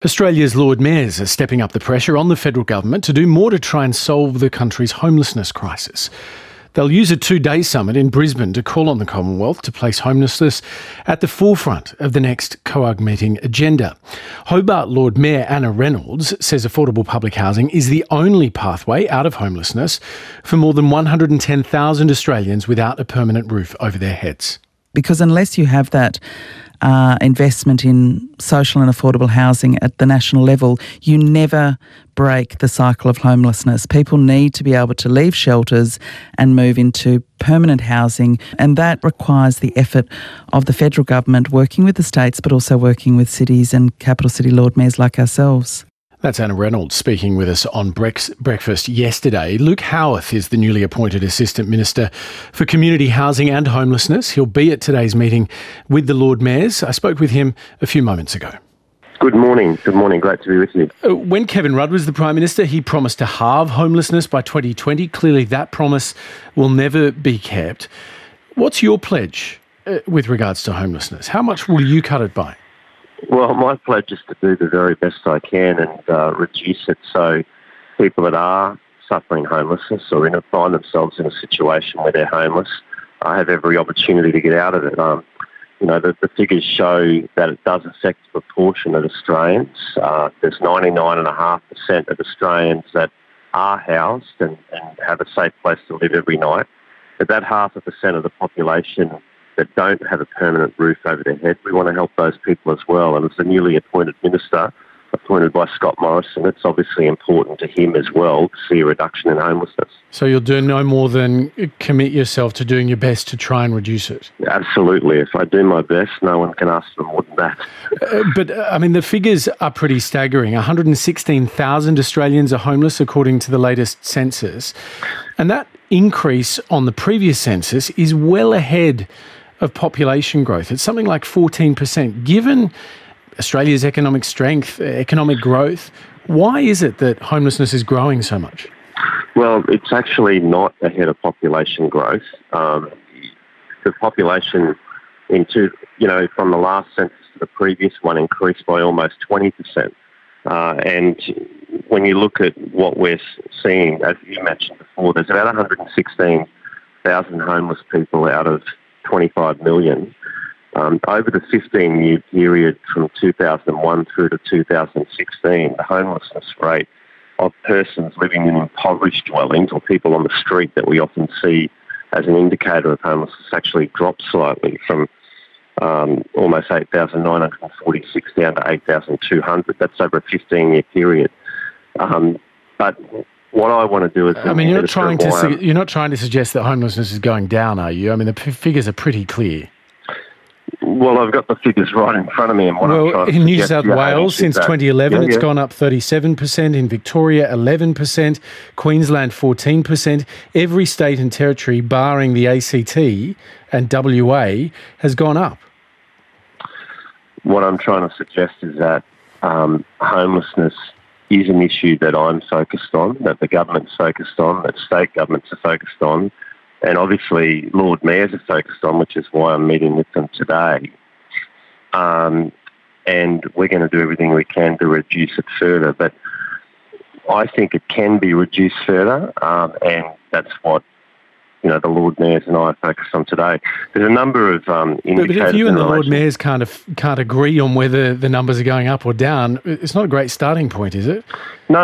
Australia's Lord Mayors are stepping up the pressure on the federal government to do more to try and solve the country's homelessness crisis. They'll use a 2-day summit in Brisbane to call on the Commonwealth to place homelessness at the forefront of the next COAG meeting agenda. Hobart Lord Mayor Anna Reynolds says affordable public housing is the only pathway out of homelessness for more than 110,000 Australians without a permanent roof over their heads. Because unless you have that investment in social and affordable housing at the national level, you never break the cycle of homelessness. People need to be able to leave shelters and move into permanent housing, and that requires the effort of the federal government working with the states but also working with cities and capital city Lord Mayors like ourselves. That's Anna Reynolds speaking with us on breakfast yesterday. Luke Howarth is the newly appointed Assistant Minister for Community Housing and Homelessness. He'll be at today's meeting with the Lord Mayors. I spoke with him a few moments ago. Good morning. Good morning. Great to be with you. When Kevin Rudd was the Prime Minister, he promised to halve homelessness by 2020. Clearly that promise will never be kept. What's your pledge with regards to homelessness? How much will you cut it by? Well, my pledge is to do the very best I can and reduce it so people that are suffering homelessness or find themselves in a situation where they're homeless have every opportunity to get out of it. The figures show that it does affect a proportion of Australians. There's 99.5% of Australians that are housed and have a safe place to live every night. But that 0.5% of the population that don't have a permanent roof over their head, we want to help those people as well. And as the newly appointed minister, appointed by Scott Morrison, it's obviously important to him as well to see a reduction in homelessness. So you'll do no more than commit yourself to doing your best to try and reduce it? Absolutely. If I do my best, no one can ask for more than that. The figures are pretty staggering. 116,000 Australians are homeless according to the latest census. And that increase on the previous census is well ahead of population growth. It's something like 14%. Given Australia's economic strength, economic growth, why is it that homelessness is growing so much? Well, it's actually not ahead of population growth. The population from the last census to the previous one increased by almost 20%. And when you look at what we're seeing, as you mentioned before, there's about 116,000 homeless people out of 25 million. Over the 15-year period from 2001 through to 2016, the homelessness rate of persons living in impoverished dwellings or people on the street that we often see as an indicator of homelessness actually dropped slightly from almost 8,946 down to 8,200. That's over a 15-year period. But what I want to do is... you're not trying to suggest that homelessness is going down, are you? The figures are pretty clear. Well, I've got the figures right in front of me. In New South Wales, since 2011, it's gone up 37%. In Victoria, 11%. Queensland, 14%. Every state and territory, barring the ACT and WA, has gone up. What I'm trying to suggest is that homelessness is an issue that I'm focused on, that the government's focused on, that state governments are focused on, and obviously Lord Mayors are focused on, which is why I'm meeting with them today. And we're going to do everything we can to reduce it further. But I think it can be reduced further, and that's what the Lord Mayors and I are focused on today. There's a number of indicators. But if you and the Lord Mayors can't agree on whether the numbers are going up or down, it's not a great starting point, is it? No.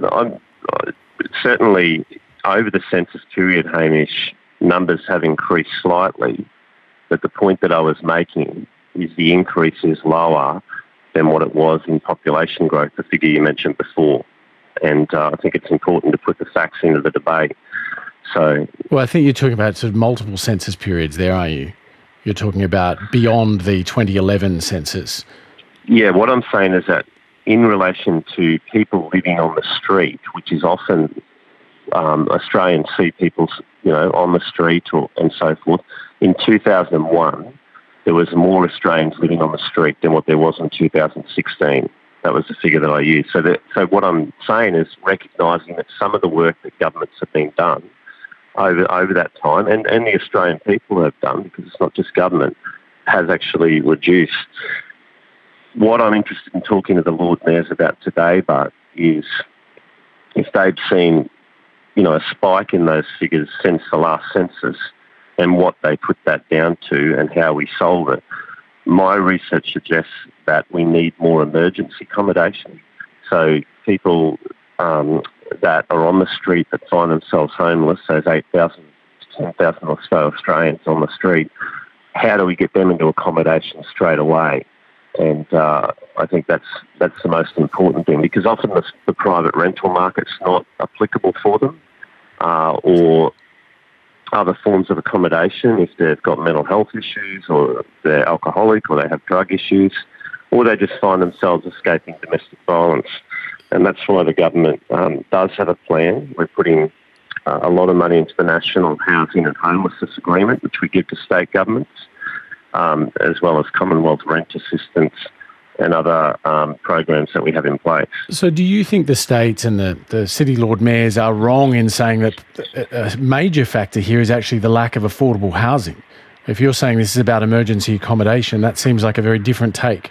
Certainly, over the census period, Hamish, numbers have increased slightly. But the point that I was making is the increase is lower than what it was in population growth, the figure you mentioned before. And I think it's important to put the facts into the debate. Well, I think you're talking about sort of multiple census periods there, are you? You're talking about beyond the 2011 census. Yeah, what I'm saying is that in relation to people living on the street, which is often Australians see people, on the street and so forth. In 2001, there was more Australians living on the street than what there was in 2016. That was the figure that I used. So what I'm saying is recognising that some of the work that governments have been done over that time, and the Australian people have done, because it's not just government, has actually reduced what I'm interested in talking to the Lord Mayors about today, but is if they've seen, a spike in those figures since the last census and what they put that down to and how we solve it. My research suggests that we need more emergency accommodation. So people that are on the street that find themselves homeless, those 8,000 to 10,000 or so Australians on the street, how do we get them into accommodation straight away? And I think that's the most important thing, because often the private rental market's not applicable for them, or other forms of accommodation if they've got mental health issues or they're alcoholic or they have drug issues, or they just find themselves escaping domestic violence. And that's why the government does have a plan. We're putting a lot of money into the National Housing and Homelessness Agreement, which we give to state governments, as well as Commonwealth Rent Assistance and other programs that we have in place. So do you think the states and the city Lord Mayors are wrong in saying that a major factor here is actually the lack of affordable housing? If you're saying this is about emergency accommodation, that seems like a very different take.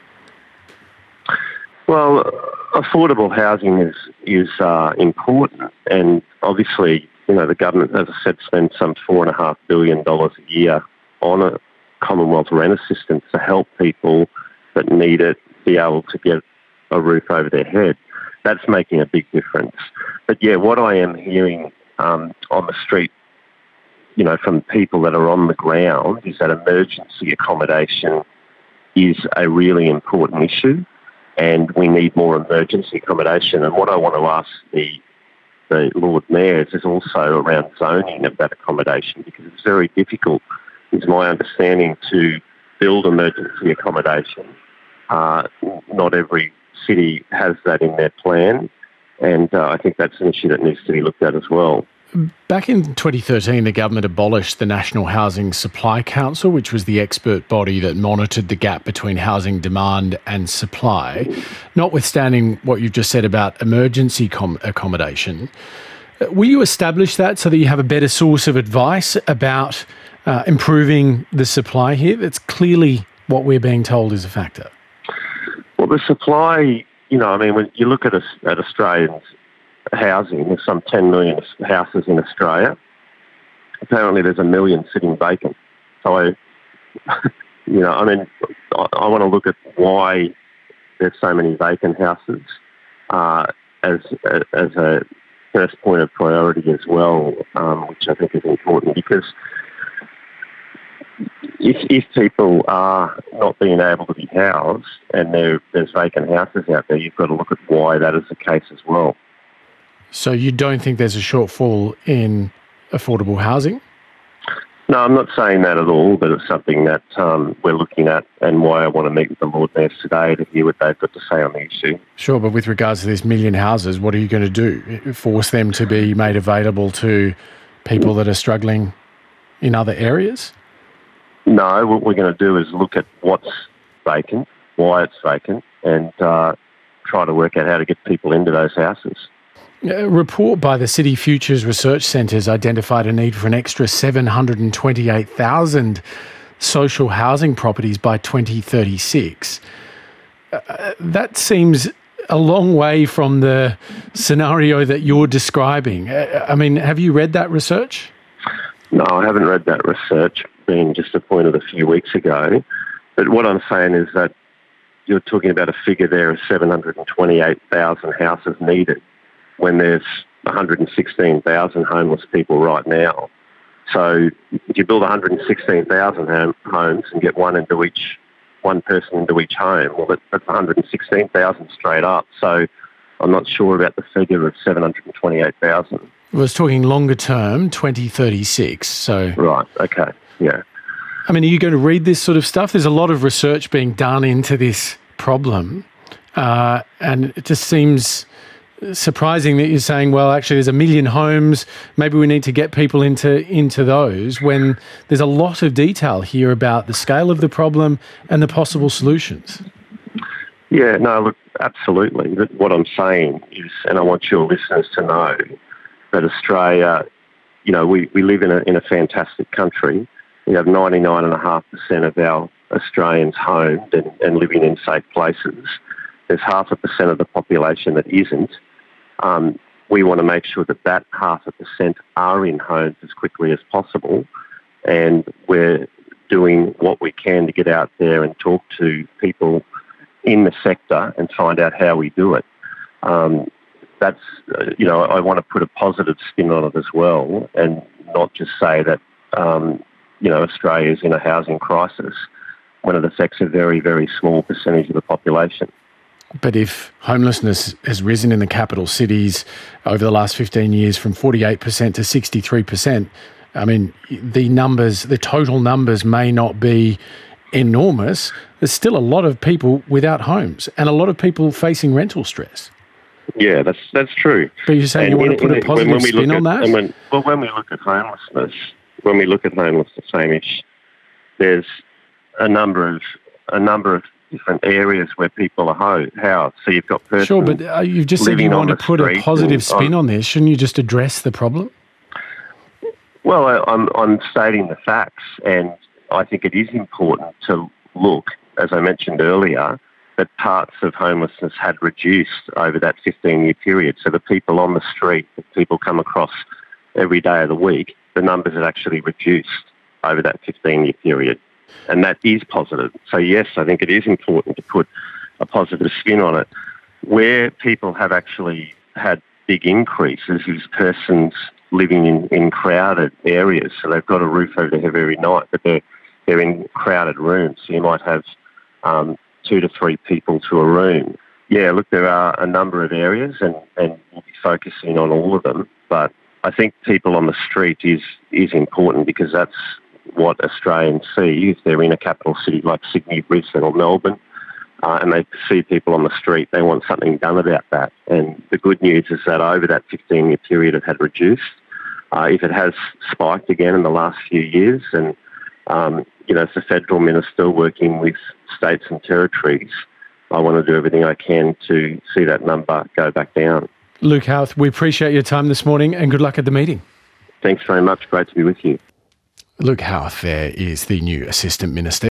Well, affordable housing is important, and obviously, the government, as I said, spends some $4.5 billion a year on a Commonwealth rent assistance to help people that need it be able to get a roof over their head. That's making a big difference. But yeah, what I am hearing on the street, from people that are on the ground, is that emergency accommodation is a really important issue, and we need more emergency accommodation. And what I want to ask the Lord Mayors is also around zoning of that accommodation, because it's very difficult, is my understanding, to build emergency accommodation. Not every city has that in their plan, and I think that's an issue that needs to be looked at as well. Back in 2013, the government abolished the National Housing Supply Council, which was the expert body that monitored the gap between housing demand and supply. Notwithstanding what you've just said about emergency accommodation, will you establish that so that you have a better source of advice about improving the supply here? That's clearly what we're being told is a factor. Well, the supply, when you look at Australians' housing, there's some 10 million houses in Australia. Apparently there's 1 million sitting vacant. So, I want to look at why there's so many vacant houses as a first point of priority as well, which I think is important, because if people are not being able to be housed and there's vacant houses out there, you've got to look at why that is the case as well. So you don't think there's a shortfall in affordable housing? No, I'm not saying that at all, but it's something that we're looking at, and why I want to meet with the Lord Mayors today to hear what they've got to say on the issue. Sure, but with regards to this 1 million houses, what are you going to do? Force them to be made available to people that are struggling in other areas? No, what we're going to do is look at what's vacant, why it's vacant, and try to work out how to get people into those houses. A report by the City Futures Research Centres identified a need for an extra 728,000 social housing properties by 2036. That seems a long way from the scenario that you're describing. Have you read that research? No, I haven't read that research, being just appointed a few weeks ago. But what I'm saying is that you're talking about a figure there of 728,000 houses needed, when there's 116,000 homeless people right now. So if you build 116,000 homes and get one person into each home, well, that's 116,000 straight up. So I'm not sure about the figure of 728,000. I was talking longer term, 2036. So right, okay, yeah. Are you going to read this sort of stuff? There's a lot of research being done into this problem, and it just seems surprising that you're saying, well, actually there's 1 million homes, maybe we need to get people into those, when there's a lot of detail here about the scale of the problem and the possible solutions. Yeah, no, look, absolutely. What I'm saying is, and I want your listeners to know, that Australia, we live in a fantastic country. We have 99.5% of our Australians homed and living in safe places. There's 0.5% of the population that isn't. We want to make sure that 0.5% are in homes as quickly as possible, and we're doing what we can to get out there and talk to people in the sector and find out how we do it. I want to put a positive spin on it as well, and not just say that, Australia is in a housing crisis when it affects a very, very small percentage of the population. But if homelessness has risen in the capital cities over the last 15 years from 48% to 63%, I mean, the total numbers may not be enormous. There's still a lot of people without homes and a lot of people facing rental stress. Yeah, that's true. But you're saying you want to put a positive spin on that? When we look at homelessness, Hamish, there's a number of different areas where people are housed. So you've got persons. Sure, but you've just said you want to put a positive spin on this. Shouldn't you just address the problem? Well, I'm stating the facts, and I think it is important to look, as I mentioned earlier, that parts of homelessness had reduced over that 15-year period. So the people on the street, that people come across every day of the week, the numbers had actually reduced over that 15-year period. And that is positive. So yes, I think it is important to put a positive spin on it. Where people have actually had big increases is persons living in crowded areas. So they've got a roof over their head every night, but they're in crowded rooms. So you might have 2 to 3 people to a room. Yeah, look, there are a number of areas, and we'll be focusing on all of them. But I think people on the street is important, because that's what Australians see if they're in a capital city like Sydney, Brisbane or Melbourne, and they see people on the street. They want something done about that. And the good news is that over that 15-year period it had reduced. If it has spiked again in the last few years, and as the federal minister working with states and territories, I want to do everything I can to see that number go back down. Luke Howarth, we appreciate your time this morning and good luck at the meeting. Thanks very much. Great to be with you. Luke Howarth there is the new Assistant Minister.